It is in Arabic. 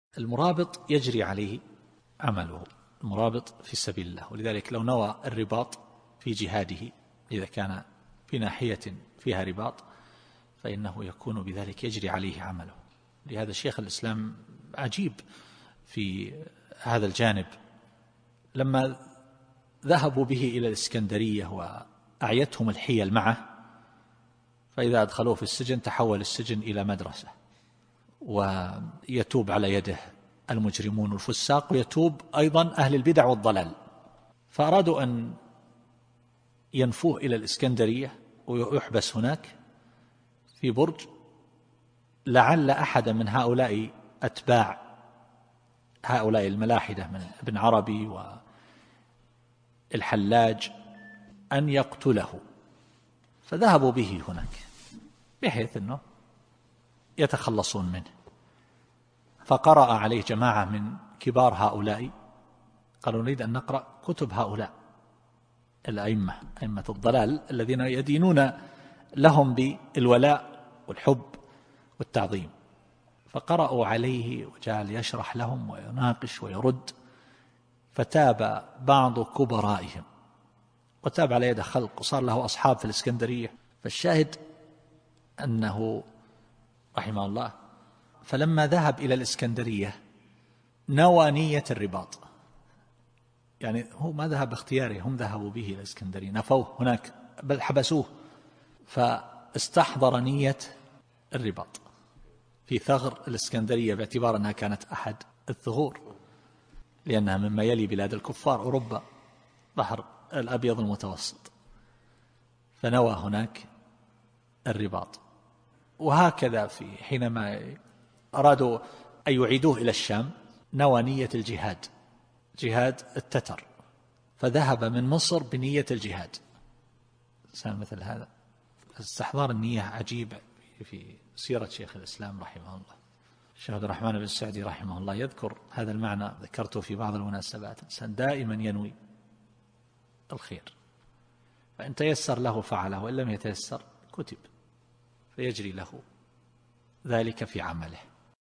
المرابط يجري عليه عمله، المرابط في سبيل الله، ولذلك لو نوى الرباط في جهاده إذا كان في ناحية فيها رباط فإنه يكون بذلك يجري عليه عمله. لهذا شيخ الإسلام عجيب في هذا الجانب، لما ذهبوا به إلى الإسكندرية وأعيتهم الحيل معه، فإذا أدخلوه في السجن تحول السجن إلى مدرسة، ويتوب على يده المجرمون والفساق، ويتوب أيضا أهل البدع والضلال. فأرادوا أن ينفوه إلى الإسكندرية ويحبس هناك في برج، لعل أحد من هؤلاء أتباع هؤلاء الملاحدة من ابن عربي والحلاج أن يقتله، فذهبوا به هناك بحيث أنه يتخلصون منه. فقرأ عليه جماعة من كبار هؤلاء، قالوا نريد أن نقرأ كتب هؤلاء الأئمة، أئمة الضلال الذين يدينون لهم بالولاء والحب والتعظيم. فقرأوا عليه وجعل يشرح لهم ويناقش ويرد، فتاب بعض كبرائهم وتاب على يد خلق وصار له أصحاب في الإسكندرية. فالشاهد أنه رحمه الله فلما ذهب إلى الإسكندرية نوى نية الرباط، يعني هو ما ذهب باختياره، هم ذهبوا به إلى الإسكندرية، نفوه هناك بل حبسوه، فاستحضر نية الرباط في ثغر الإسكندرية باعتبار أنها كانت أحد الثغور، لأنها مما يلي بلاد الكفار أوروبا، بحر الأبيض المتوسط، فنوى هناك الرباط. وهكذا في حينما أرادوا أن يعيدوه إلى الشام نوى نية الجهاد، جهاد التتر، فذهب من مصر بنية الجهاد. مثل هذا استحضار النية عجيب في سيرة شيخ الإسلام رحمه الله. الشيخ عبد الرحمن بن السعدي رحمه الله يذكر هذا المعنى، ذكرته في بعض المناسبات، الإنسان دائما ينوي الخير، فإن تيسر له فعله، وإن لم يتيسر كتب، فيجري له ذلك في عمله.